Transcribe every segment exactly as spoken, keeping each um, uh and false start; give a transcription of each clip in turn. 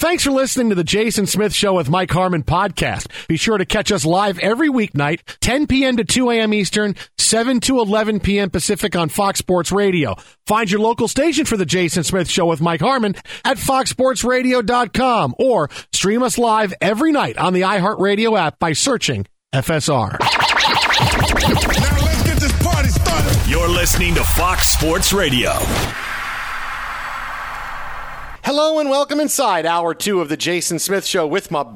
Thanks for listening to the Jason Smith Show with Mike Harmon podcast. Be sure to catch us live every weeknight, ten p.m. to two a.m. Eastern, seven to eleven p.m. Pacific on Fox Sports Radio. Find your local station for the Jason Smith Show with Mike Harmon at fox sports radio dot com or stream us live every night on the iHeartRadio app by searching F S R. Now let's get this party started. You're listening to Fox Sports Radio. Hello and welcome inside hour two of the Jason Smith Show with my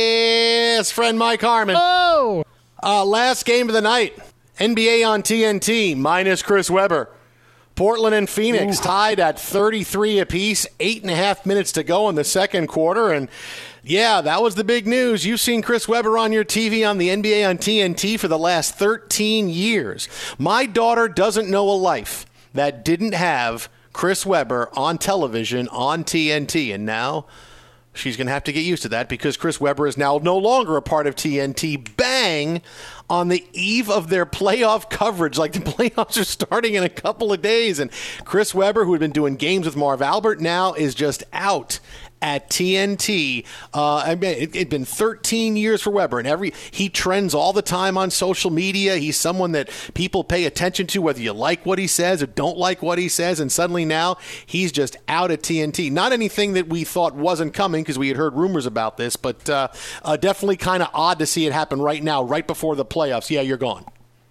best friend Mike Harmon. Oh! Uh, last game of the night, N B A on T N T minus Chris Webber. Portland and Phoenix Ooh. tied at thirty-three apiece, eight and a half minutes to go in the second quarter. And yeah, that was the big news. You've seen Chris Webber on your T V on the N B A on T N T for the last thirteen years. My daughter doesn't know a life that didn't have Chris Webber on television on T N T, and now she's going to have to get used to that because Chris Webber is now no longer a part of T N T. Bang! On the eve of their playoff coverage, like the playoffs are starting in a couple of days, and Chris Webber, who had been doing games with Marv Albert, now is just out at T N T. Uh, I mean, it had been thirteen years for Webber, and every he trends all the time on social media. He's someone that people pay attention to, whether you like what he says or don't like what he says, and suddenly now he's just out at T N T. Not anything that we thought wasn't coming because we had heard rumors about this, but uh, uh, definitely kind of odd to see it happen right now, right before the playoffs. Yeah, you're gone.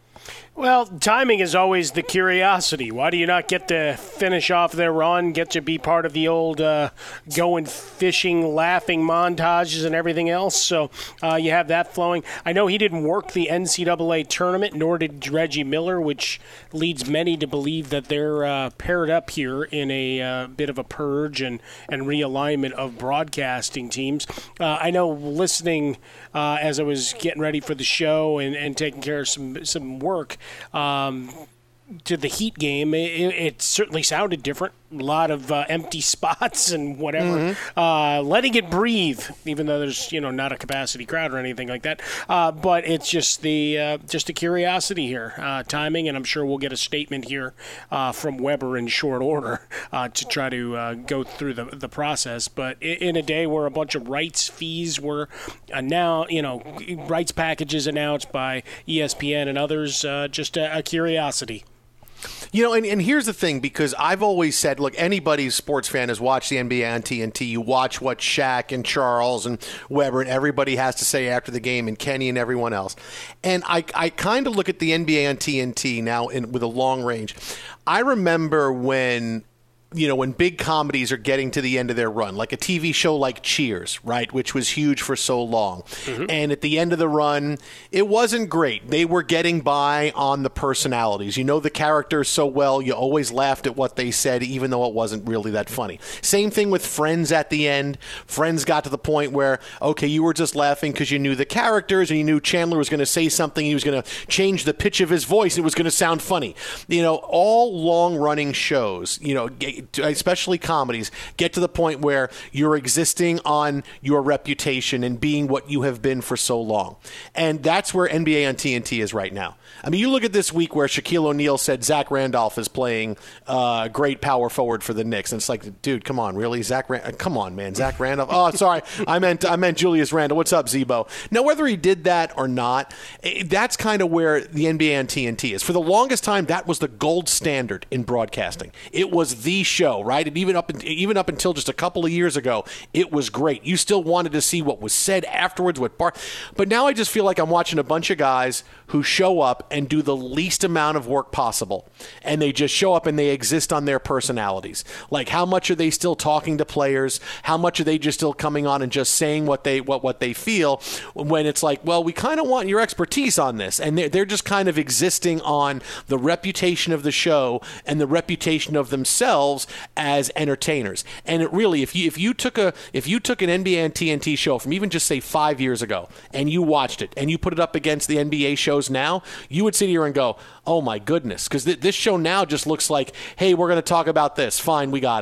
Well, timing is always the curiosity. Why do you not get to finish off their run, get to be part of the old uh, going fishing, laughing montages and everything else? So uh, you have that flowing. I know he didn't work the N C double A tournament, nor did Reggie Miller, which leads many to believe that they're uh, paired up here in a uh, bit of a purge and, and realignment of broadcasting teams. Uh, I know listening uh, as I was getting ready for the show and, and taking care of some, some work, Um, to the Heat game, it, it certainly sounded different. A lot of uh, empty spots and whatever. Mm-hmm. Uh, letting it breathe, even though there's you know not a capacity crowd or anything like that. Uh, but it's just the uh, just a curiosity here, uh, timing, and I'm sure we'll get a statement here uh, from Webber in short order uh, to try to uh, go through the the process. But in a day where a bunch of rights fees were announced, you know, rights packages announced by E S P N and others, uh, just a, a curiosity. You know, and, and here's the thing, because I've always said, look, anybody who's a sports fan has watched the N B A on T N T. You watch what Shaq and Charles and Webber and everybody has to say after the game, and Kenny and everyone else. And I, I kind of look at the N B A on T N T now in, with a long range. I remember when... you know, when big comedies are getting to the end of their run, like a T V show like Cheers, right, which was huge for so long. Mm-hmm. And at the end of the run, it wasn't great. They were getting by on the personalities. You know the characters so well, you always laughed at what they said, even though it wasn't really that funny. Same thing with Friends at the end. Friends got to the point where, okay, you were just laughing because you knew the characters and you knew Chandler was going to say something. He was going to change the pitch of his voice. And it was going to sound funny. You know, all long-running shows, you know, especially comedies, get to the point where you're existing on your reputation and being what you have been for so long. And that's where N B A on T N T is right now. I mean, you look at this week where Shaquille O'Neal said Zach Randolph is playing uh, great power forward for the Knicks. And it's like, dude, come on, really? Zach Rand- Come on, man. Zach Randolph? Oh, sorry. I meant I meant Julius Randle. What's up, Zebo? Now, whether he did that or not, that's kind of where the N B A on T N T is. For the longest time, that was the gold standard in broadcasting. It was the show, right? And even up, even up until just a couple of years ago, it was great. You still wanted to see what was said afterwards. What part? But now I just feel like I'm watching a bunch of guys who show up and do the least amount of work possible. And they just show up and they exist on their personalities. Like, how much are they still talking to players? How much are they just still coming on and just saying what they what, what they feel, when it's like, well, we kind of want your expertise on this. And they're, they're just kind of existing on the reputation of the show and the reputation of themselves as entertainers. And it really, if you if you took a if you took an N B A and T N T show from even just say five years ago and you watched it and you put it up against the N B A shows now, you would sit here and go, oh my goodness, because th- this show now just looks like, hey, we're going to talk about this. Fine, we got it.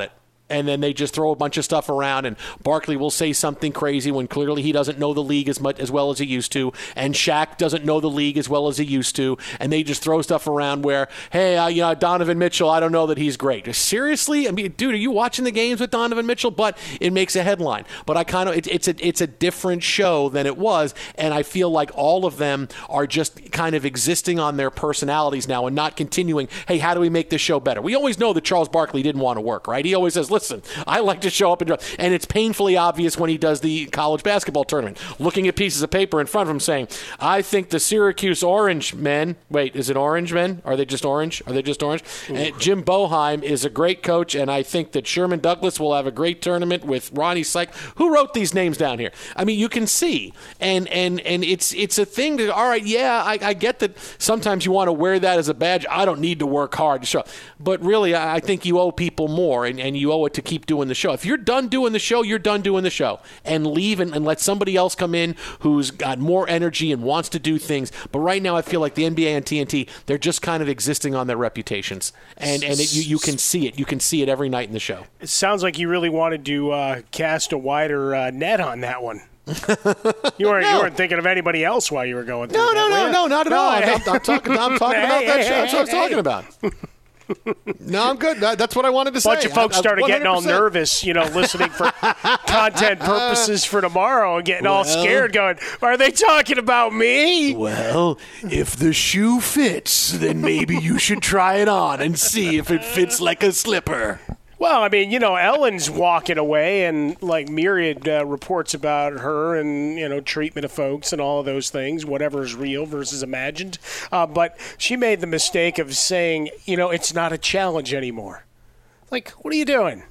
And then they just throw a bunch of stuff around, and Barkley will say something crazy when clearly he doesn't know the league as much as well as he used to, and Shaq doesn't know the league as well as he used to, and they just throw stuff around where, hey, uh, you know, Donovan Mitchell, I don't know that he's great. Seriously? I mean, dude, are you watching the games with Donovan Mitchell? But it makes a headline. But I kind of, it, it's a it's a different show than it was, and I feel like all of them are just kind of existing on their personalities now and not continuing, hey, how do we make this show better? We always know that Charles Barkley didn't want to work, right? He always says, listen, I like to show up and and it's painfully obvious when he does the college basketball tournament, looking at pieces of paper in front of him saying, I think the Syracuse Orange men, wait, is it Orange men? Are they just orange? Are they just orange? And Jim Boeheim is a great coach, and I think that Sherman Douglas will have a great tournament with Ronnie Syke. Who wrote these names down here? I mean, you can see, and and and it's it's a thing that, all right, yeah, I, I get that sometimes you want to wear that as a badge. I don't need to work hard to show, but really, I think you owe people more, and, and you owe it to keep doing the show. If you're done doing the show, you're done doing the show, and leave and, and let somebody else come in who's got more energy and wants to do things. But right now I feel like the N B A and T N T, they're just kind of existing on their reputations, and, and it, you, you can see it. You can see it every night in the show. It sounds like you really wanted to uh, cast a wider uh, net on that one. You weren't, no. you weren't thinking of anybody else while you were going through no, that. No, no, no, no, not at no, all. hey. I'm, I'm talking, I'm talking hey, about hey, that hey, show. That's what I was hey, talking hey. about. No, I'm good. That's what I wanted to say. A bunch of folks I, I, started getting all one hundred percent nervous, you know, listening for content purposes for tomorrow and getting well, all scared going, are they talking about me? Well, if the shoe fits, then maybe you should try it on and see if it fits like a slipper. Well, I mean, you know, Ellen's walking away, and like myriad uh, reports about her and, you know, treatment of folks and all of those things, whatever is real versus imagined. Uh, but she made the mistake of saying, you know, it's not a challenge anymore. Like, what are you doing?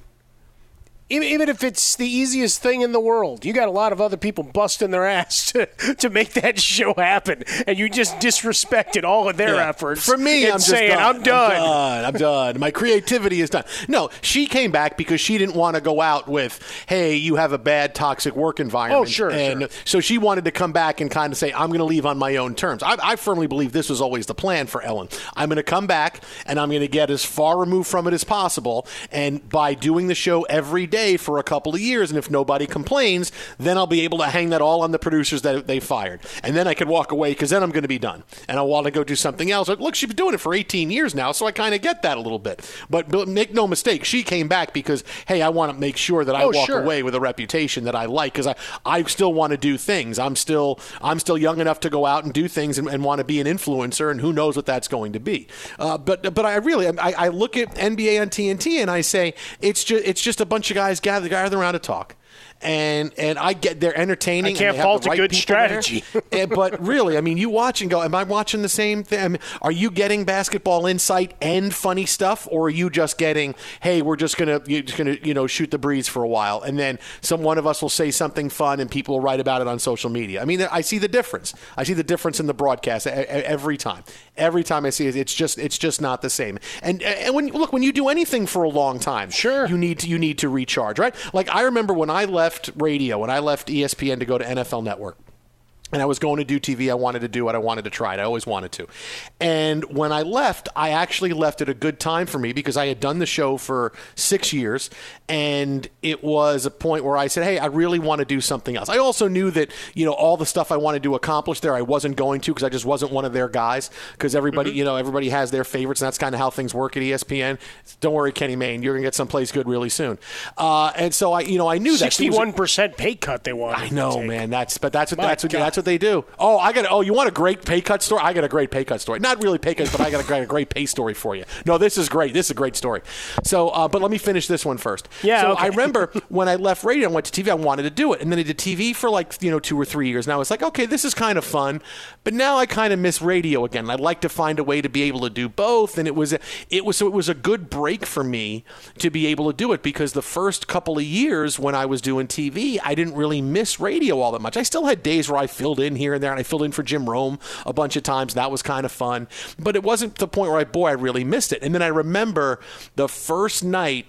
Even if it's the easiest thing in the world, you got a lot of other people busting their ass to, to make that show happen, and you just disrespected all of their yeah. efforts. For me, I'm saying, just done. I'm done. I'm done. I'm done. My creativity is done. No, she came back because she didn't want to go out with, hey, you have a bad, toxic work environment. Oh, sure, and sure. So she wanted to come back and kind of say, I'm going to leave on my own terms. I, I firmly believe this was always the plan for Ellen. I'm going to come back, and I'm going to get as far removed from it as possible, and by doing the show every day for a couple of years, and if nobody complains, then I'll be able to hang that all on the producers that they fired. And then I can walk away because then I'm going to be done. And I want to go do something else. Look, she's been doing it for eighteen years now, so I kind of get that a little bit. But, but make no mistake, she came back because, hey, I want to make sure that I oh, walk sure. away with a reputation that I like, because I, I still want to do things. I'm still I'm still young enough to go out and do things and, and want to be an influencer, and who knows what that's going to be. Uh, but but I really, I, I look at N B A on T N T and I say, it's just, it's just a bunch of guys gather, gather around to talk. And and I get they're entertaining. I can't and they fault the right a good people strategy. and, but really, I mean, you watch and go, am I watching the same thing? I mean, are you getting basketball insight and funny stuff, or are you just getting, hey, we're just gonna you're just gonna you know shoot the breeze for a while, and then some one of us will say something fun and people will write about it on social media? I mean, I see the difference. I see the difference in the broadcast every time. Every time I see it, it's just it's just not the same. And and when look when you do anything for a long time, sure, you need to you need to recharge, right? Like I remember when I left radio, when I left E S P N to go to N F L Network, and I was going to do T V, I wanted to do what I wanted to try it. I always wanted to. And when I left, I actually left at a good time for me because I had done the show for six years, and it was a point where I said, hey, I really want to do something else. I also knew that, you know, all the stuff I wanted to accomplish there, I wasn't going to because I just wasn't one of their guys, because everybody, mm-hmm. you know, everybody has their favorites, and that's kind of how things work at E S P N. Don't worry, Kenny Mayne, you're going to get someplace good really soon. Uh, and so I, you know, I knew that. sixty-one percent pay cut they wanted. I know, man. That's, but that's what, My that's what, God. that's what they do. Oh, I got. Oh, you want a great pay cut story? I got a great pay cut story. Not really pay cut, but I got a great, a great pay story for you. No, this is great. This is a great story. So, uh, but let me finish this one first. Yeah. So okay. I remember when I left radio and went to T V, I wanted to do it, and then I did T V for like you know two or three years. Now it's like, okay, this is kind of fun, but now I kind of miss radio again. I'd like to find a way to be able to do both, and it was it was so it was a good break for me to be able to do it, because the first couple of years when I was doing T V, I didn't really miss radio all that much. I still had days where I filled in here and there, and I filled in for Jim Rome a bunch of times. That was kind of fun, but it wasn't the point where I, boy, I really missed it. And then I remember the first night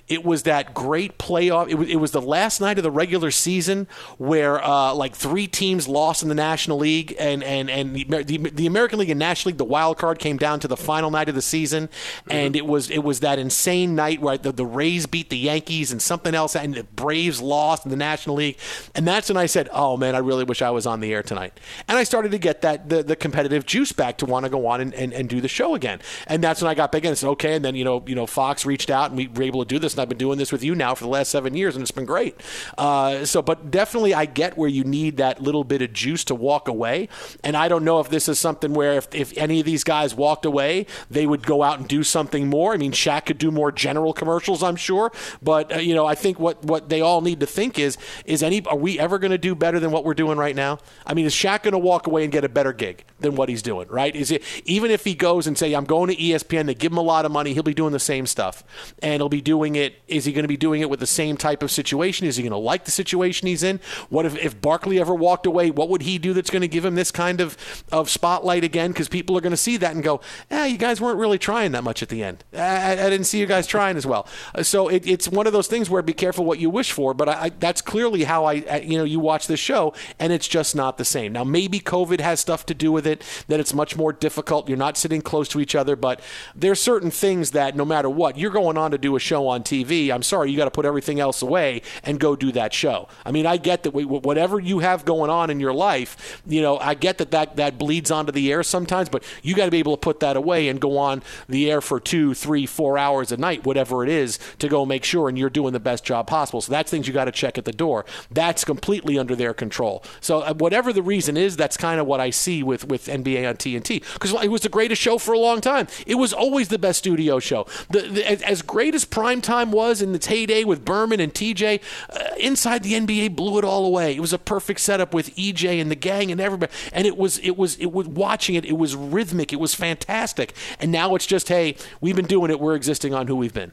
It was that great playoff. It was, it was the last night of the regular season where uh, like three teams lost in the National League, and and and the, the, the American League and National League, the wild card came down to the final night of the season, mm-hmm. and it was it was that insane night where the, the Rays beat the Yankees and something else, and the Braves lost in the National League, and that's when I said, "Oh man, I really wish I was on the air tonight." And I started to get that the, the competitive juice back to want to go on and, and, and do the show again. And that's when I got back in and said, "Okay." And then you know you know Fox reached out and we were able to do this, and I've been doing this with you now for the last seven years, and it's been great. Uh, so, but definitely, I get where you need that little bit of juice to walk away. And I don't know if this is something where if, if any of these guys walked away, they would go out and do something more. I mean, Shaq could do more general commercials, I'm sure. But uh, you know, I think what, what they all need to think is is any are we ever going to do better than what we're doing right now? I mean, is Shaq going to walk away and get a better gig than what he's doing? Right? Is it even if he goes and say, "I'm going to E S P N," they give him a lot of money, he'll be doing the same stuff, and he'll be doing it. Is he going to be doing it with the same type of situation? Is he going to like the situation he's in? What if, if Barkley ever walked away? What would he do that's going to give him this kind of, of spotlight again? Because people are going to see that and go, "Eh, you guys weren't really trying that much at the end. I, I didn't see you guys trying as well." Uh, so it, it's one of those things where be careful what you wish for. But I, I, that's clearly how I, I, you know, you watch this show, and it's just not the same. Now maybe COVID has stuff to do with it, that it's much more difficult. You're not sitting close to each other, but there's certain things that no matter what, you're going on to do a show on T V. I'm sorry, you got to put everything else away and go do that show. I mean, I get that we, whatever you have going on in your life, you know, I get that that, that bleeds onto the air sometimes, but you got to be able to put that away and go on the air for two, three, four hours a night, whatever it is, to go make sure and you're doing the best job possible. So that's things you got to check at the door. That's completely under their control. So uh, whatever the reason is, that's kind of what I see with, with N B A on T N T, because it was the greatest show for a long time. It was always the best studio show. The, the, as great as primetime was in its heyday with Berman and T J, uh, inside the N B A blew it all away. It was a perfect setup with E J and the gang and everybody, and it was it was it was watching it. It was rhythmic. It was fantastic. And now it's just, hey, we've been doing it. We're existing on who we've been.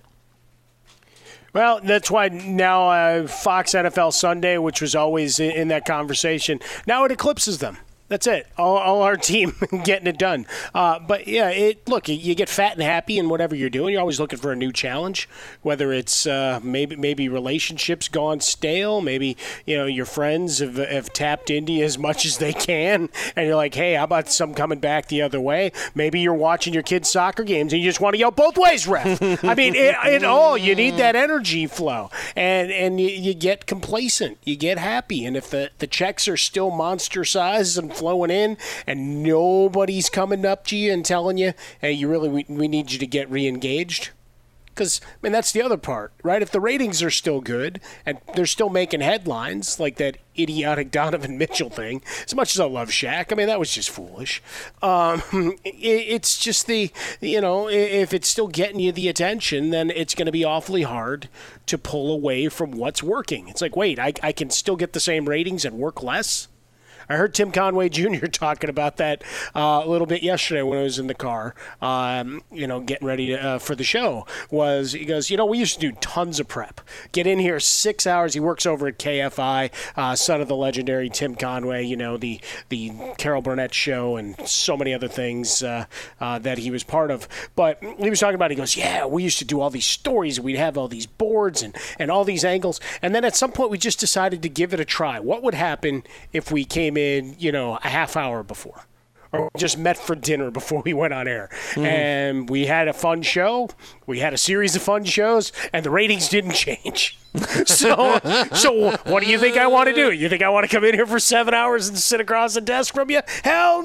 Well, that's why now uh, Fox N F L Sunday, which was always in, in that conversation, now it eclipses them. That's it. All, all our team getting it done. Uh, but, yeah, it look, you get fat and happy in whatever you're doing. You're always looking for a new challenge, whether it's uh, maybe maybe relationships gone stale, maybe, you know, your friends have, have tapped into you as much as they can, and you're like, hey, how about some coming back the other way? Maybe you're watching your kids' soccer games and you just want to yell both ways, ref. I mean, it, it all, you need that energy flow, and, and you, you get complacent. You get happy, and if the, the checks are still monster sizes and flowing in and nobody's coming up to you and telling you, hey, you really we, we need you to get re-engaged, because I mean that's the other part, right? If the ratings are still good and they're still making headlines like that idiotic Donovan Mitchell thing, as much as I love Shaq, I mean that was just foolish. Um, it, it's just the, you know, if it's still getting you the attention, then it's going to be awfully hard to pull away from what's working. It's like, wait, I, I can still get the same ratings and work less? I heard Tim Conway Junior talking about that uh, a little bit yesterday when I was in the car, um, you know, getting ready to, uh, for the show. Was he goes, you know, we used to do tons of prep. Get in here six hours. He works over at K F I, uh, son of the legendary Tim Conway, you know, the the Carol Burnett show and so many other things uh, uh, that he was part of. But he was talking about, he goes, yeah, we used to do all these stories. We'd have all these boards and, and all these angles. And then at some point we just decided to give it a try. What would happen if we came in, you know, a half hour before, or just met for dinner before we went on air, mm. and we had a fun show. We had a series of fun shows, and the ratings didn't change. so, so what do you think I want to do? You think I want to come in here for seven hours and sit across the desk from you? Hell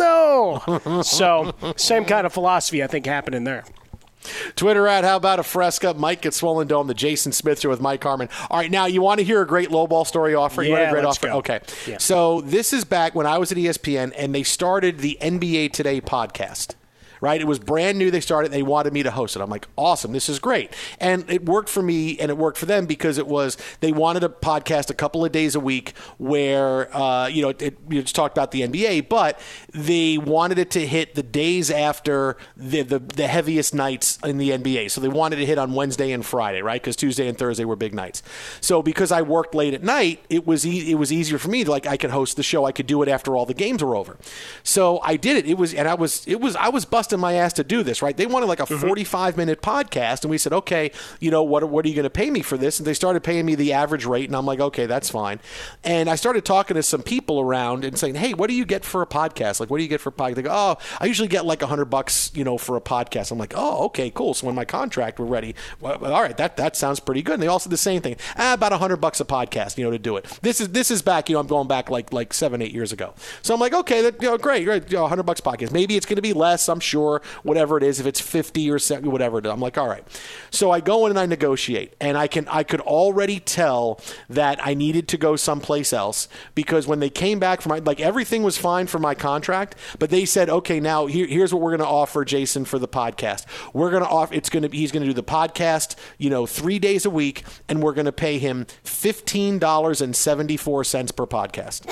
no. So, same kind of philosophy I think happening there. Twitter at How About a Fresca, Mike at Swollen Dome, the Jason Smith Show with Mike Harmon. All right, now you want to hear a great lowball story offer? You yeah, want a great let's offer? go. Okay. Yeah. So this is back when I was at E S P N, and they started the N B A Today podcast. Right? It was brand new. They started. They wanted me to host it. I'm like, awesome. This is great. And it worked for me and it worked for them because it was, they wanted a podcast a couple of days a week where, uh, you know, it, you just talked about the N B A, but they wanted it to hit the days after the, the, the heaviest nights in the N B A. So they wanted to hit on Wednesday and Friday, right? Because Tuesday and Thursday were big nights. So because I worked late at night, it was e- it was easier for me. Like I could host the show. I could do it after all the games were over. So I did it. It was, and I was, it was, I was busting busting my ass to do this, right? They wanted like a mm-hmm. forty-five minute podcast, and we said, okay, you know, what, what are you going to pay me for this? And they started paying me the average rate, and I'm like, okay, that's fine. And I started talking to some people around and saying, hey, what do you get for a podcast? Like, what do you get for a podcast? They go, oh, I usually get like a hundred bucks, you know, for a podcast. I'm like, oh, okay, cool. So when my contract were ready, well, all right, that that sounds pretty good. And they all said the same thing, ah, about a hundred bucks a podcast, you know, to do it. This is this is back, you know, I'm going back like like seven, eight years ago. So I'm like, okay, that, you know, great, great, you know, a hundred bucks podcast. Maybe it's going to be less, I'm sure, whatever it is. If it's fifty or seventy, whatever it is, I'm like, all right. So I go in and I negotiate, and I can I could already tell that I needed to go someplace else, because when they came back from my, like, everything was fine for my contract, but they said, okay, now here, here's what we're going to offer Jason for the podcast. We're going to offer, it's going to he's going to do the podcast, you know, three days a week, and we're going to pay him fifteen dollars and seventy-four cents per podcast.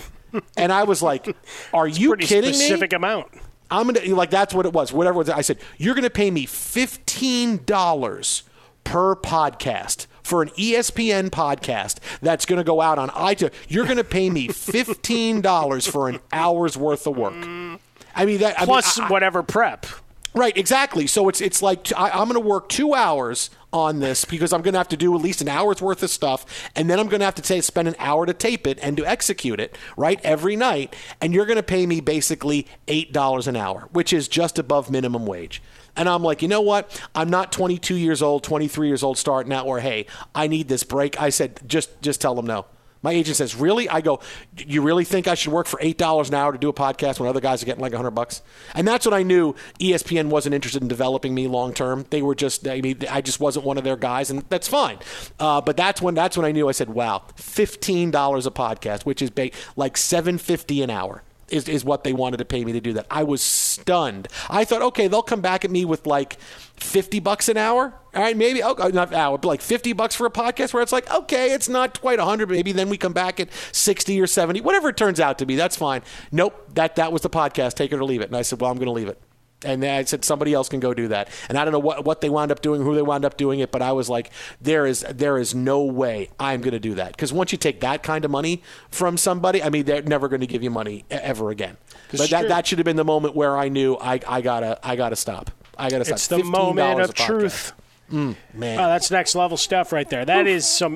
And I was like, are it's you pretty kidding specific me? Specific amount. I'm going to, like, that's what it was, whatever it was. I said, you're going to pay me fifteen dollars per podcast for an E S P N podcast that's going to go out on iTunes. You're going to pay me fifteen dollars for an hour's worth of work. I mean, that plus I mean, I, whatever prep. Right, exactly. So it's it's like I, I'm going to work two hours on this because I'm going to have to do at least an hour's worth of stuff, and then I'm going to have to t- spend an hour to tape it and to execute it, right, every night, and you're going to pay me basically eight dollars an hour, which is just above minimum wage. And I'm like, you know what? I'm not twenty-two years oold, twenty-three years old starting out where, hey, I need this break. I said, just just tell them no. My agent says, really? I go, you really think I should work for eight dollars an hour to do a podcast when other guys are getting like a hundred bucks? And that's when I knew E S P N wasn't interested in developing me long term. They were just, I mean, I just wasn't one of their guys, and that's fine. Uh, but that's when that's when I knew. I said, wow, fifteen dollars a podcast, which is ba- like seven fifty an hour. Is, is what they wanted to pay me to do that. I was stunned. I thought, okay, they'll come back at me with like fifty bucks an hour. All right, maybe, oh, not an hour, but like fifty bucks for a podcast where it's like, okay, it's not quite one hundred, maybe then we come back at sixty or seventy, whatever it turns out to be, that's fine. Nope, that, that was the podcast, take it or leave it. And I said, well, I'm going to leave it. And then I said, somebody else can go do that. And I don't know what, what they wound up doing, who they wound up doing it, but I was like, there is there is no way I'm going to do that. Because once you take that kind of money from somebody, I mean, they're never going to give you money ever again. But that, that should have been the moment where I knew I, I gotta I gotta stop. I gotta stop. It's the moment of truth. Mm, man. Oh, that's next level stuff right there. That Oof. is some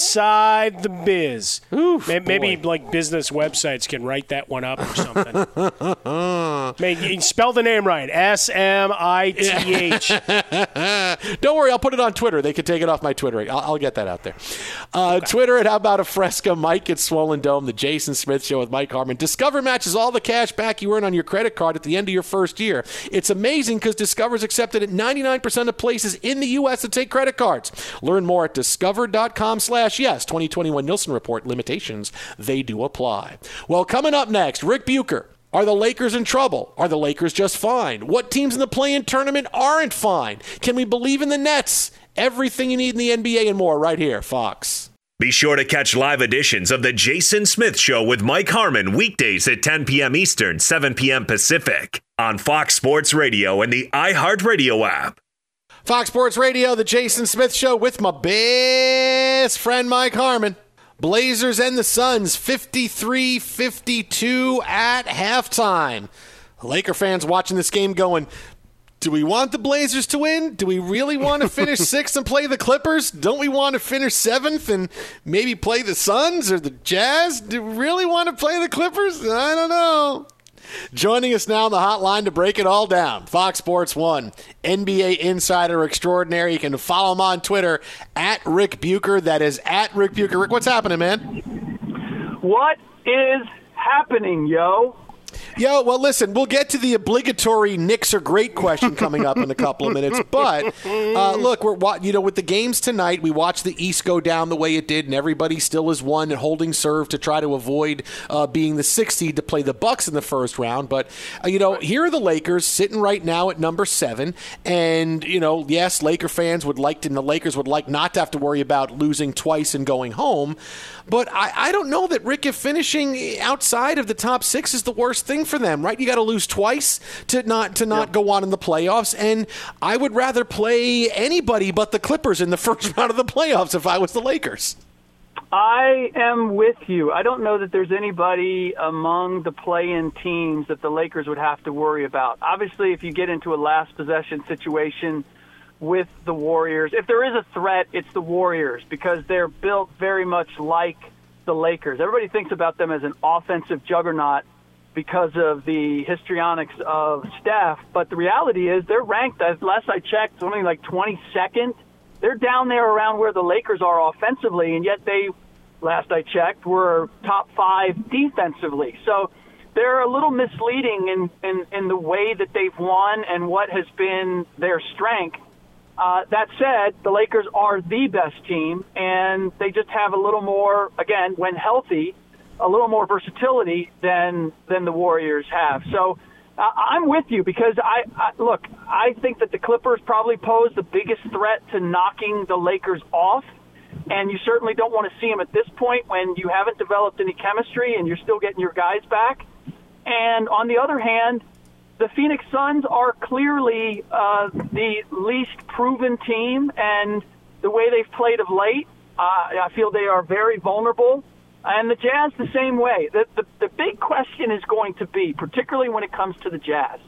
inside the biz. Oof, maybe, maybe like business websites can write that one up or something. Maybe, spell the name right. S M I T H. Don't worry, I'll put it on Twitter. They can take it off my Twitter. I'll, I'll get that out there. Uh, okay. Twitter at How About a Fresca, Mike at Swollen Dome, The Jason Smith Show with Mike Harmon. Discover matches all the cash back you earn on your credit card at the end of your first year. It's amazing because Discover's accepted at ninety-nine percent of places in the U S to take credit cards. Learn more at discover.com slash yes. twenty twenty-one Nielsen Report limitations. They do apply. Well, coming up next, Rick Bucher. Are the Lakers in trouble? Are the Lakers just fine? What teams in the play-in tournament aren't fine? Can we believe in the Nets? Everything you need in the N B A and more right here, Fox. Be sure to catch live editions of The Jason Smith Show with Mike Harmon weekdays at ten p.m. Eastern, seven p.m. Pacific on Fox Sports Radio and the iHeartRadio app. Fox Sports Radio, The Jason Smith Show with my best friend Mike Harmon. Blazers and the Suns, fifty-three fifty-two at halftime. Laker fans watching this game going, do we want the Blazers to win? Do we really want to finish sixth and play the Clippers? Don't we want to finish seventh and maybe play the Suns or the Jazz? Do we really want to play the Clippers? I don't know. Joining us now on the hotline to break it all down, Fox Sports one, N B A insider extraordinary. You can follow him on Twitter, at Rick Bucher. That is at Rick Bucher. Rick, what's happening, man? What is happening, yo? Yo, well, listen, we'll get to the obligatory Knicks are great question coming up in a couple of minutes. But, uh, look, we're you know, with the games tonight, we watched the East go down the way it did, and everybody still is one and holding serve to try to avoid uh, being the sixth seed to play the Bucks in the first round. But, uh, you know, here are the Lakers sitting right now at number seven. And, you know, yes, Laker fans would like to, and the Lakers would like not to have to worry about losing twice and going home. But I, I don't know that, Rick, if finishing outside of the top six is the worst thing for them, right? You got to lose twice to not to not yep. go on in the playoffs, and I would rather play anybody but the Clippers in the first round of the playoffs if I was the Lakers. I am with you. I don't know that there's anybody among the play-in teams that the Lakers would have to worry about. Obviously, if you get into a last possession situation with the Warriors, if there is a threat, it's the Warriors because they're built very much like the Lakers. Everybody thinks about them as an offensive juggernaut because of the histrionics of Steph, but the reality is they're ranked, as last I checked, something like twenty-second. They're down there around where the Lakers are offensively, and yet they, last I checked, were top five defensively. So they're a little misleading in, in, in the way that they've won and what has been their strength. Uh, that said, the Lakers are the best team, and they just have a little more, again, when healthy, a little more versatility than than the Warriors have. So uh, I'm with you because, I, I look, I think that the Clippers probably pose the biggest threat to knocking the Lakers off, and you certainly don't want to see them at this point when you haven't developed any chemistry and you're still getting your guys back. And on the other hand, the Phoenix Suns are clearly uh, the least proven team, and the way they've played of late, uh, I feel they are very vulnerable. And the Jazz the same way. The, the, the big question is going to be, particularly when it comes to the Jazz,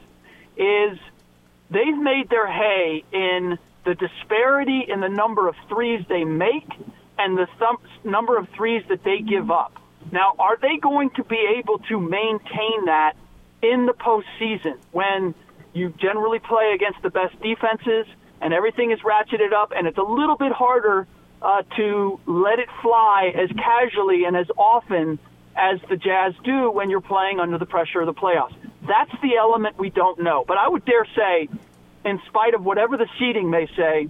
is they've made their hay in the disparity in the number of threes they make and the th- number of threes that they give up. Now, are they going to be able to maintain that in the postseason when you generally play against the best defenses and everything is ratcheted up and it's a little bit harder uh, to let it fly as casually and as often as the Jazz do when you're playing under the pressure of the playoffs? That's the element we don't know. But I would dare say, in spite of whatever the seeding may say,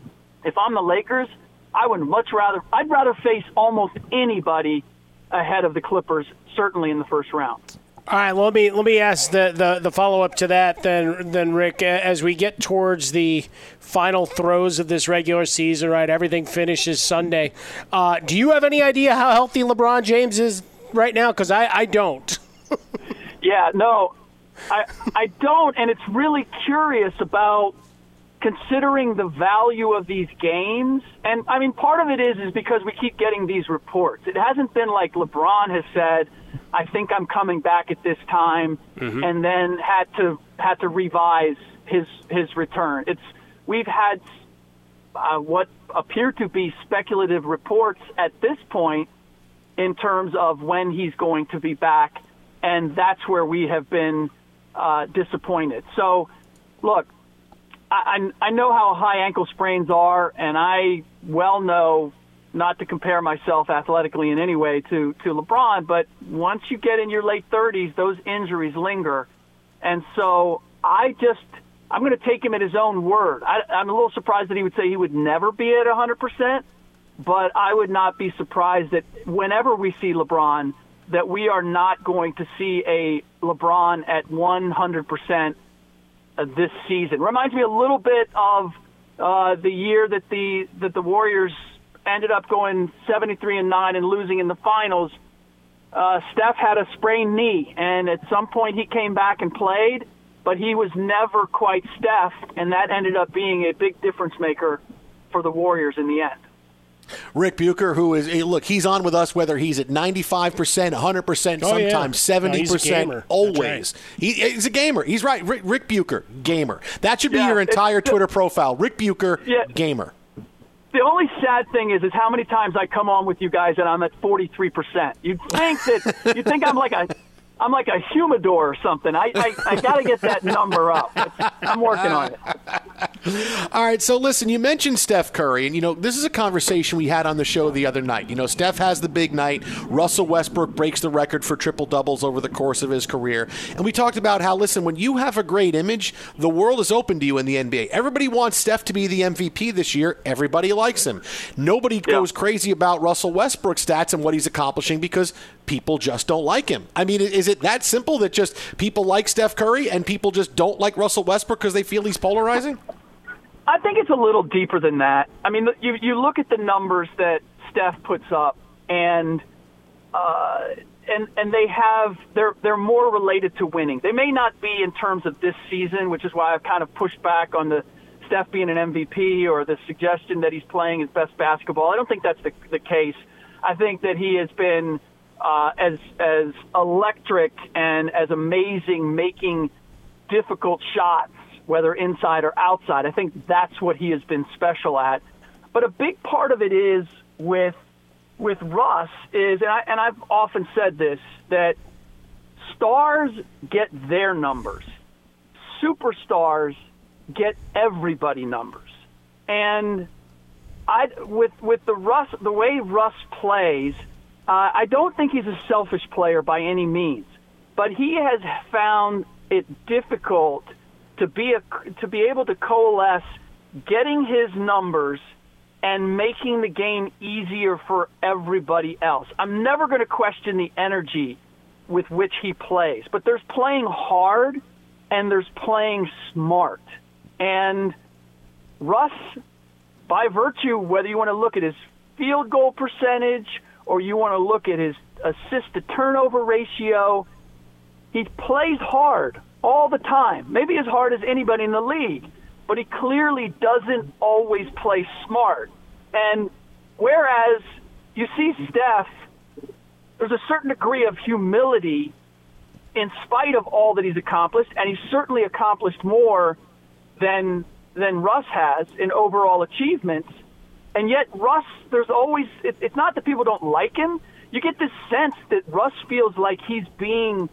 if I'm the Lakers, I would much rather, I'd rather face almost anybody ahead of the Clippers, certainly in the first round. All right, let me let me ask the, the, the follow-up to that then, then, Rick. As we get towards the final throes of this regular season, right, everything finishes Sunday, uh, do you have any idea how healthy LeBron James is right now? Because I, I don't. Yeah, no, I I don't, and it's really curious about considering the value of these games. And, I mean, part of it is is because we keep getting these reports. It hasn't been like LeBron has said, I think I'm coming back at this time, mm-hmm. and then had to had to revise his his return. It's we've had uh, what appear to be speculative reports at this point in terms of when he's going to be back, and that's where we have been uh, disappointed. So, look, I, I know how high ankle sprains are, and I well know not to compare myself athletically in any way to, to LeBron, but once you get in your late thirties, those injuries linger. And so I just, I'm going to take him at his own word. I, I'm a little surprised that he would say he would never be at one hundred percent, but I would not be surprised that whenever we see LeBron, that we are not going to see a LeBron at one hundred percent this season. Reminds me a little bit of uh, the year that the that the Warriors ended up going seventy-three and nine and losing in the finals. Uh, Steph had a sprained knee, and at some point he came back and played, but he was never quite Steph, and that ended up being a big difference maker for the Warriors in the end. Rick Bucher, who is, look, he's on with us whether he's at ninety-five percent, one hundred percent, oh, sometimes yeah. seventy percent, no, always. Right. He, he's a gamer. He's right. Rick, Rick Bucher, gamer. That should be yeah, your entire the, Twitter profile. Rick Bucher, yeah. gamer. The only sad thing is, is how many times I come on with you guys and I'm at forty-three percent. You'd think that you think I'm like a I'm like a humidor or something. I I, I got to get that number up. I'm working on it. All right, so listen, you mentioned Steph Curry, and, you know, this is a conversation we had on the show the other night. You know, Steph has the big night. Russell Westbrook breaks the record for triple-doubles over the course of his career. And we talked about how, listen, when you have a great image, the world is open to you in the N B A. Everybody wants Steph to be the M V P this year. Everybody likes him. Nobody yeah. goes crazy about Russell Westbrook's stats and what he's accomplishing because people just don't like him. I mean, is it that simple that just people like Steph Curry and people just don't like Russell Westbrook because they feel he's polarizing? I think it's a little deeper than that. I mean, you you look at the numbers that Steph puts up, and uh, and and they have they're they're more related to winning. They may not be in terms of this season, which is why I've kind of pushed back on the Steph being an M V P or the suggestion that he's playing his best basketball. I don't think that's the the case. I think that he has been uh, as as electric and as amazing making difficult shots, whether inside or outside. I think that's what he has been special at. But a big part of it is with with Russ is, and, I, and I've often said this, that stars get their numbers. Superstars get everybody numbers. And I, with with the Russ, the way Russ plays, uh, I don't think he's a selfish player by any means, but he has found it difficult to be a to be able to coalesce getting his numbers and making the game easier for everybody else. I'm never going to question the energy with which he plays, but there's playing hard and there's playing smart. And Russ, by virtue, whether you want to look at his field goal percentage or you want to look at his assist to turnover ratio, he plays hard all the time, maybe as hard as anybody in the league, but he clearly doesn't always play smart. And whereas you see Steph, there's a certain degree of humility in spite of all that he's accomplished, and he's certainly accomplished more than than Russ has in overall achievements. And yet Russ, there's always, it, it's not that people don't like him. You get this sense that Russ feels like he's being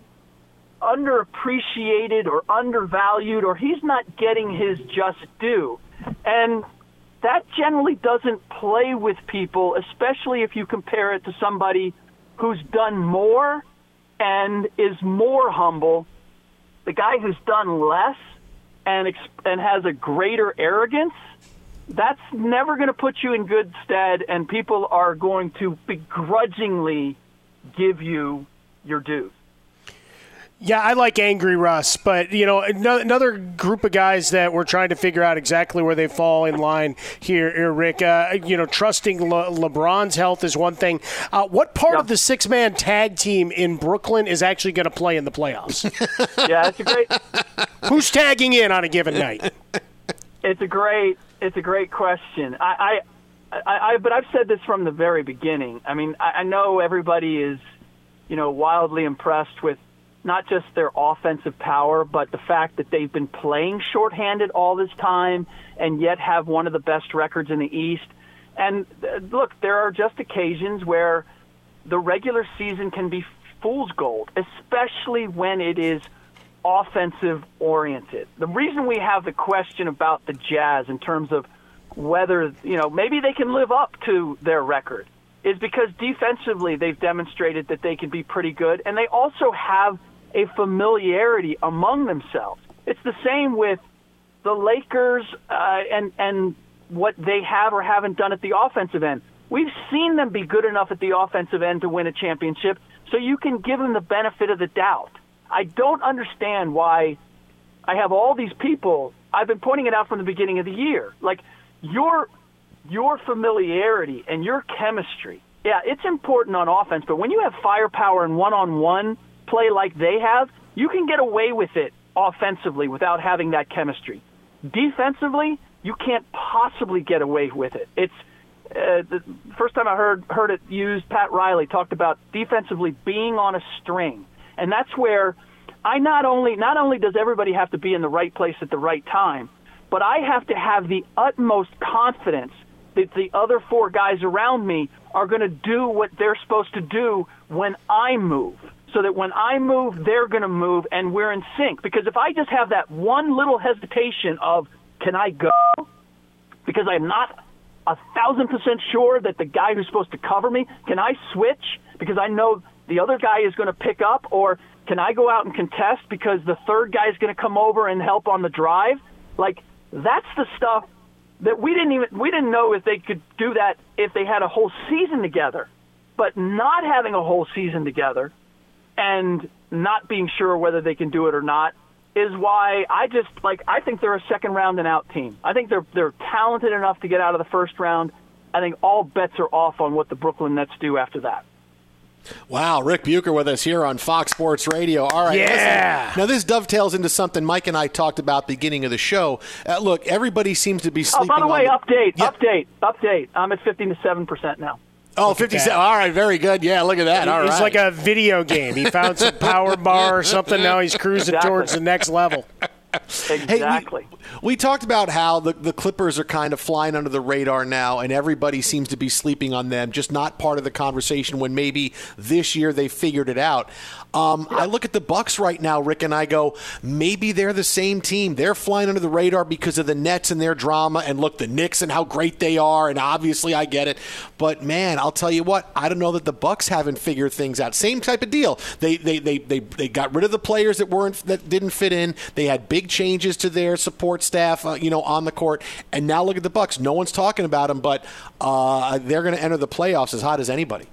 underappreciated or undervalued, or he's not getting his just due. And that generally doesn't play with people, especially if you compare it to somebody who's done more and is more humble. The guy who's done less and ex- and has a greater arrogance, that's never going to put you in good stead, and people are going to begrudgingly give you your due. Yeah, I like Angry Russ, but, you know, another group of guys that we're trying to figure out exactly where they fall in line here, here Rick. Uh, you know, trusting Le- LeBron's health is one thing. Uh, what part yeah. of the six-man tag team in Brooklyn is actually going to play in the playoffs? Yeah, it's a great. Who's tagging in on a given night? It's a great. It's a great question. I, I, I, I but I've said this from the very beginning. I mean, I, I know everybody is, you know, wildly impressed with not just their offensive power, but the fact that they've been playing shorthanded all this time and yet have one of the best records in the East. And uh, look, there are just occasions where the regular season can be fool's gold, especially when it is offensive oriented. The reason we have the question about the Jazz in terms of whether, you know, maybe they can live up to their record is because defensively they've demonstrated that they can be pretty good, and they also have a familiarity among themselves. It's the same with the Lakers uh, and and what they have or haven't done at the offensive end. We've seen them be good enough at the offensive end to win a championship, so you can give them the benefit of the doubt. I don't understand why I have all these people. I've been pointing it out from the beginning of the year. Like, your your familiarity and your chemistry, yeah, it's important on offense, but when you have firepower and one-on-one play like they have, you can get away with it offensively without having that chemistry. Defensively, you can't possibly get away with it. It's uh, the first time I heard heard it used, Pat Riley talked about defensively being on a string. And that's where I not only not only does everybody have to be in the right place at the right time, but I have to have the utmost confidence that the other four guys around me are going to do what they're supposed to do when I move, so that when I move, they're going to move, and we're in sync. Because if I just have that one little hesitation of, can I go? Because I'm not a thousand percent sure that the guy who's supposed to cover me, can I switch? Because I know the other guy is going to pick up, or can I go out and contest because the third guy is going to come over and help on the drive? Like, that's the stuff that we didn't even we didn't know if they could do that if they had a whole season together. But not having a whole season together and not being sure whether they can do it or not is why I just like I think they're a second round and out team. I think they're they're talented enough to get out of the first round. I think all bets are off on what the Brooklyn Nets do after that. Wow, Rick Bucher with us here on Fox Sports Radio. All right, yeah. Listen, now this dovetails into something Mike and I talked about at the beginning of the show. Uh, look, everybody seems to be sleeping. Oh, by the way, on update, the, update, update. I'm at fifteen to seven percent now. Oh, fifty-seven. All right, very good. Yeah, look at that. All it's right. like a video game. He found some power bar or something. Now he's cruising Exactly. towards the next level. Exactly. Hey, we, we talked about how the, the Clippers are kind of flying under the radar now, and everybody seems to be sleeping on them, just not part of the conversation when maybe this year they figured it out. Um, I look at the Bucks right now, Rick, and I go, maybe they're the same team. They're flying under the radar because of the Nets and their drama, and look, the Knicks and how great they are, and obviously I get it. But, man, I'll tell you what, I don't know that the Bucks haven't figured things out. Same type of deal. They they they they, they got rid of the players that weren't that didn't fit in. They had big changes to their support staff, uh, you know, on the court. And now look at the Bucks. No one's talking about them, but uh, they're going to enter the playoffs as hot as anybody.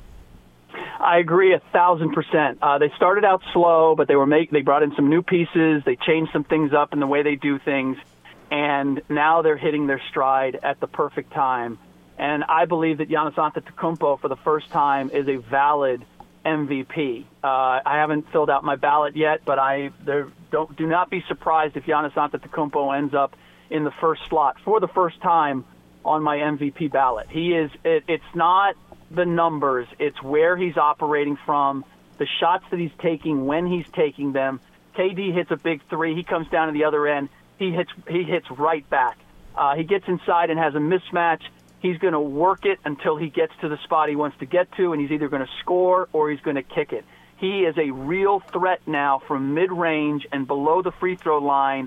I agree a thousand percent. Uh, they started out slow, but they were make they brought in some new pieces. They changed some things up in the way they do things, and now they're hitting their stride at the perfect time. And I believe that Giannis Antetokounmpo, for the first time, is a valid M V P. Uh, I haven't filled out my ballot yet, but I there, don't do not be surprised if Giannis Antetokounmpo ends up in the first slot for the first time on my M V P ballot. He is. It, it's not the numbers, it's where he's operating from, the shots that he's taking, when he's taking them. K D hits a big three, he comes down to the other end, he hits he hits right back. Uh, he gets inside and has a mismatch. He's going to work it until he gets to the spot he wants to get to, and he's either going to score or he's going to kick it. He is a real threat now from mid-range and below the free throw line,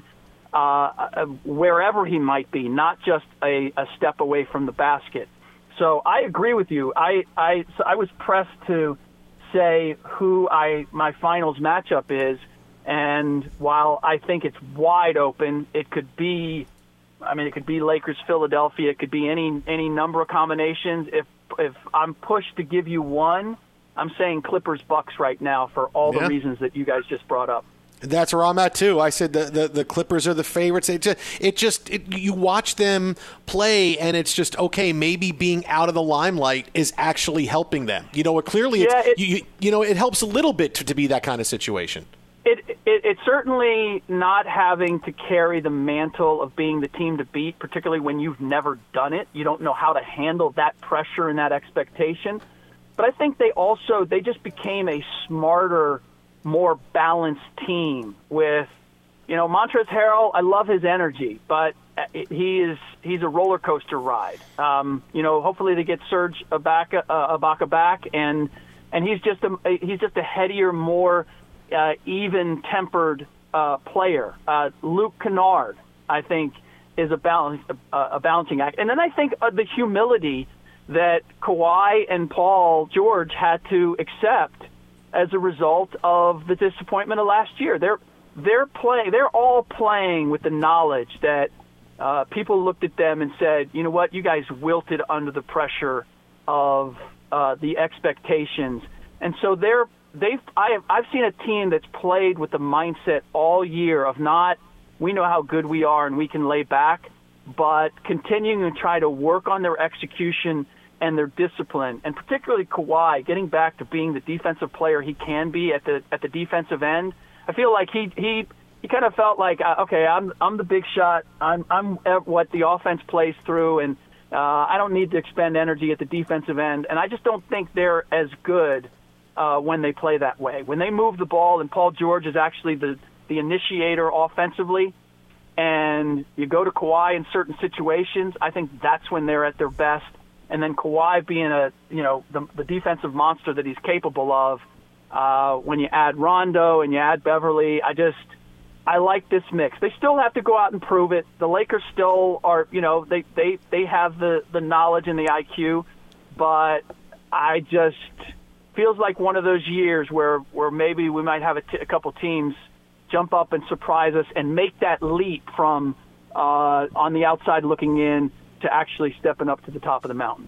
uh, wherever he might be, not just a, a step away from the basket. So I agree with you. I I, so I was pressed to say who I my finals matchup is, and while I think it's wide open, it could be, I mean, it could be Lakers, Philadelphia. It could be any any number of combinations. If if I'm pushed to give you one, I'm saying Clippers Bucks right now for all Yeah. the reasons that you guys just brought up. That's where I'm at too. I said the, the, the Clippers are the favorites. It just, it just it, you watch them play, and it's just okay. Maybe being out of the limelight is actually helping them. You know, clearly, it's, Yeah, it- you, you you know, it helps a little bit to, to be that kind of situation. It, it it's certainly not having to carry the mantle of being the team to beat, particularly when you've never done it. You don't know how to handle that pressure and that expectation. But I think they also they just became a smarter, more balanced team with, you know, Montrezl Harrell. I love his energy, but he is he's a roller coaster ride. Um, you know, hopefully they get Serge Ibaka, uh, Ibaka back, and and he's just a he's just a headier, more uh, even-tempered uh, player. Uh, Luke Kennard, I think, is a balance uh, a balancing act, and then I think uh, the humility that Kawhi and Paul George had to accept as a result of the disappointment of last year. They're they're playing. They're all playing with the knowledge that uh, people looked at them and said, "You know what? You guys wilted under the pressure of uh, the expectations." And so they're they've. I have, I've seen a team that's played with the mindset all year of not, we know how good we are and we can lay back, but continuing to try to work on their execution and their discipline, and particularly Kawhi getting back to being the defensive player he can be at the at the defensive end. I feel like he he, he kind of felt like, uh, okay, I'm I'm the big shot. I'm I'm what the offense plays through, and uh, I don't need to expend energy at the defensive end. And I just don't think they're as good uh, when they play that way. When they move the ball, and Paul George is actually the the initiator offensively, and you go to Kawhi in certain situations, I think that's when they're at their best. And then Kawhi being a, you know, the, the defensive monster that he's capable of, uh, when you add Rondo and you add Beverly, I just, I like this mix. They still have to go out and prove it. The Lakers still are, you know, they, they, they have the, the knowledge and the I Q, but I just feels like one of those years where, where maybe we might have a, t- a couple teams jump up and surprise us and make that leap from uh, on the outside looking in to actually stepping up to the top of the mountain.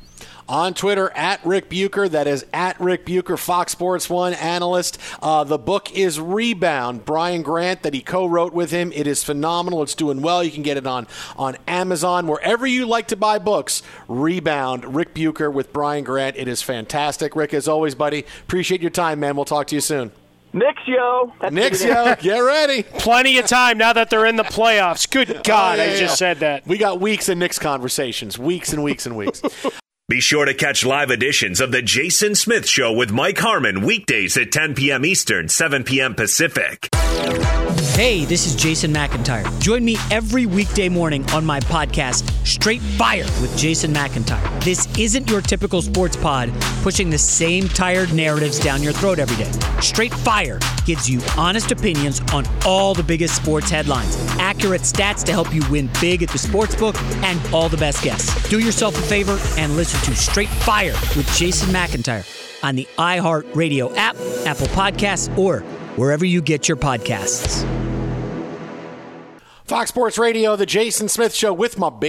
On Twitter, at Rick Bucher. That is at Rick Bucher, Fox Sports one analyst. Uh, the book is Rebound, Brian Grant, that he co-wrote with him. It is phenomenal. It's doing well. You can get it on, on Amazon, wherever you like to buy books. Rebound, Rick Bucher with Brian Grant. It is fantastic. Rick, as always, buddy, appreciate your time, man. We'll talk to you soon. Knicks, yo. That's Knicks, yo. Get ready. Plenty of time now that they're in the playoffs. Good God, Oh, yeah, I just yeah. said that. We got weeks of Knicks conversations. Weeks and weeks and weeks. Be sure to catch live editions of The Jason Smith Show with Mike Harmon weekdays at ten p.m. Eastern, seven p.m. Pacific. Hey, this is Jason McIntyre. Join me every weekday morning on my podcast, Straight Fire with Jason McIntyre. This isn't your typical sports pod pushing the same tired narratives down your throat every day. Straight Fire gives you honest opinions on all the biggest sports headlines, accurate stats to help you win big at the sportsbook, and all the best guests. Do yourself a favor and listen to Straight Fire with Jason McIntyre on the iHeartRadio app, Apple Podcasts, or wherever you get your podcasts. Fox Sports Radio, The Jason Smith Show with my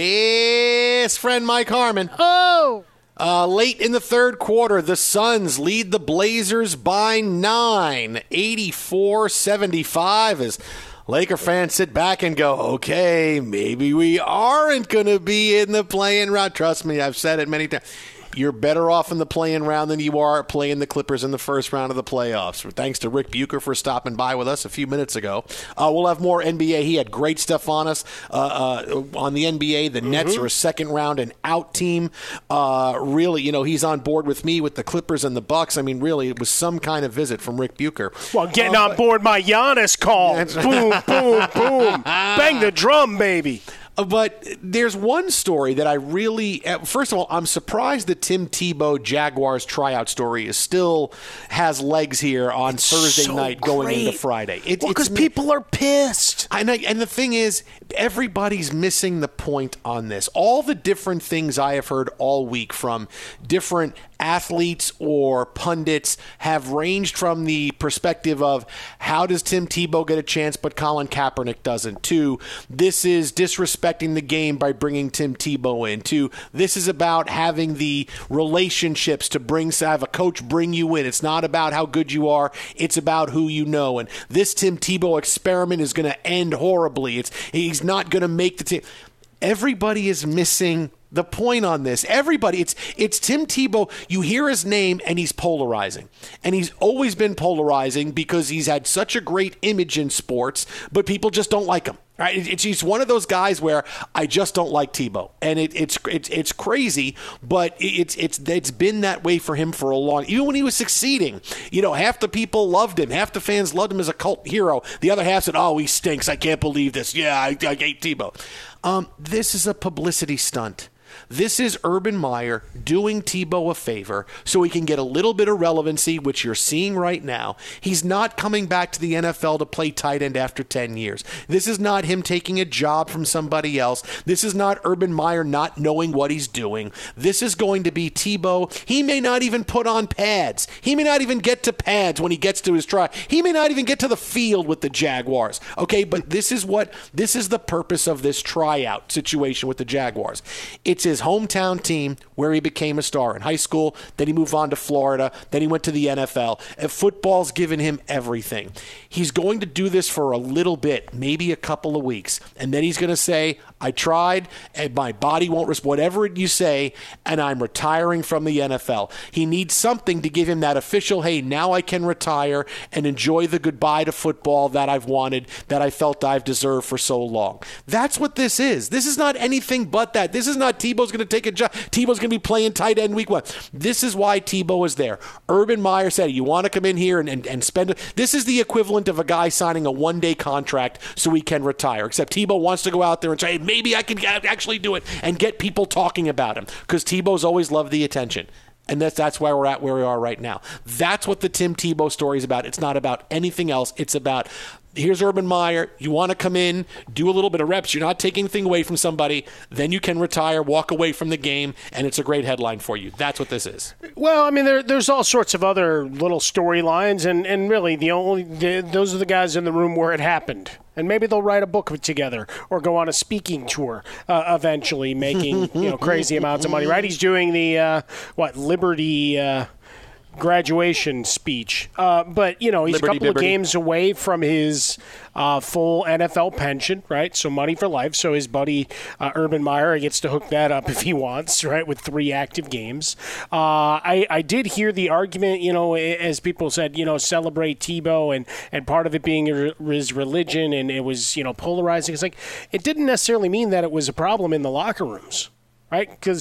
best friend Mike Harmon. Oh! Uh, late in the third quarter, the Suns lead the Blazers by nine, eighty-four seventy-five, as Laker fans sit back and go, okay, maybe we aren't going to be in the play-in round. Trust me, I've said it many times. You're better off in the play-in round than you are playing the Clippers in the first round of the playoffs. Thanks to Rick Bucher for stopping by with us a few minutes ago. Uh, we'll have more N B A. He had great stuff on us uh, uh, on the N B A. The mm-hmm. Nets are a second round and out team. Uh, really, you know, he's on board with me with the Clippers and the Bucks. I mean, really, it was some kind of visit from Rick Bucher. Well, getting uh, on board my Giannis call. Boom, boom, boom. Bang the drum, baby. But there's one story that I really, first of all, I'm surprised the Tim Tebow Jaguars tryout story is still has legs here on it's Thursday so night going great. into Friday. It, well, because people are pissed. And, I, and the thing is, everybody's missing the point on this. All the different things I have heard all week from different athletes or pundits have ranged from the perspective of how does Tim Tebow get a chance but Colin Kaepernick doesn't, to this is disrespecting the game by bringing Tim Tebow in, to this is about having the relationships to bring have a coach bring you in. It's not about how good you are, it's about who you know. And this Tim Tebow experiment is going to end horribly. It's he's not going to make the team. Everybody is missing the point on this. Everybody, it's it's Tim Tebow. You hear his name and he's polarizing. And he's always been polarizing because he's had such a great image in sports, but people just don't like him. Right? It's he's one of those guys where I just don't like Tebow, and it, it's it's it's crazy, but it's it's it's been that way for him for a long. Even when he was succeeding, you know, half the people loved him, half the fans loved him as a cult hero. The other half said, "Oh, he stinks. I can't believe this. Yeah, I, I hate Tebow." Um, this is a publicity stunt. This is Urban Meyer doing Tebow a favor so he can get a little bit of relevancy, which you're seeing right now. He's not coming back to the N F L to play tight end after ten years. This is not him taking a job from somebody else. This is not Urban Meyer not knowing what he's doing. This is going to be Tebow. He may not even put on pads. He may not even get to pads when he gets to his try. He may not even get to the field with the Jaguars. Okay, but this is what this is the purpose of this tryout situation with the Jaguars. It's his hometown team where he became a star in high school. Then he moved on to Florida. Then he went to the N F L. And football's given him everything. He's going to do this for a little bit, maybe a couple of weeks. And then he's going to say, I tried, and my body won't respond. Whatever you say, and I'm retiring from the N F L. He needs something to give him that official, hey, now I can retire and enjoy the goodbye to football that I've wanted, that I felt I've deserved for so long. That's what this is. This is not anything but that. This is not Tebow's going to take a job. Tebow's going to be playing tight end week one. This is why Tebow is there. Urban Meyer said, you want to come in here and, and, and spend it. This is the equivalent of a guy signing a one-day contract so he can retire, except Tebow wants to go out there and say, hey, maybe I can actually do it and get people talking about him, because Tebow's always loved the attention. And that's, that's why we're at where we are right now. That's what the Tim Tebow story is about. It's not about anything else. It's about, here's Urban Meyer. You want to come in, do a little bit of reps. You're not taking anything away from somebody. Then you can retire, walk away from the game, and it's a great headline for you. That's what this is. Well, I mean, there, there's all sorts of other little storylines, and, and really, the only the, those are the guys in the room where it happened. And maybe they'll write a book together or go on a speaking tour uh, eventually, making you know crazy amounts of money. Right? He's doing the uh, what Liberty uh, graduation speech, uh, but you know he's Liberty, a couple Liberty. of games away from his uh, full N F L pension, right? So money for life. So his buddy uh, Urban Meyer gets to hook that up if he wants, right? With three active games. Uh, I, I did hear the argument, you know, as people said, you know, celebrate Tebow, and, and part of it being his religion, and it was, you know, polarizing. It's like, it didn't necessarily mean that it was a problem in the locker rooms, right? Because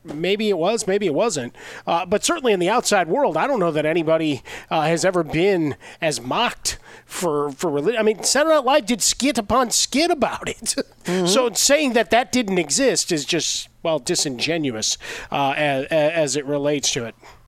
maybe it was, maybe it wasn't. Uh, but certainly in the outside world, I don't know that anybody uh, has ever been as mocked for for religion. I mean, Saturday Night Live did skit upon skit about it. Mm-hmm. So saying that that didn't exist is just, well, disingenuous uh, as, as it relates to it.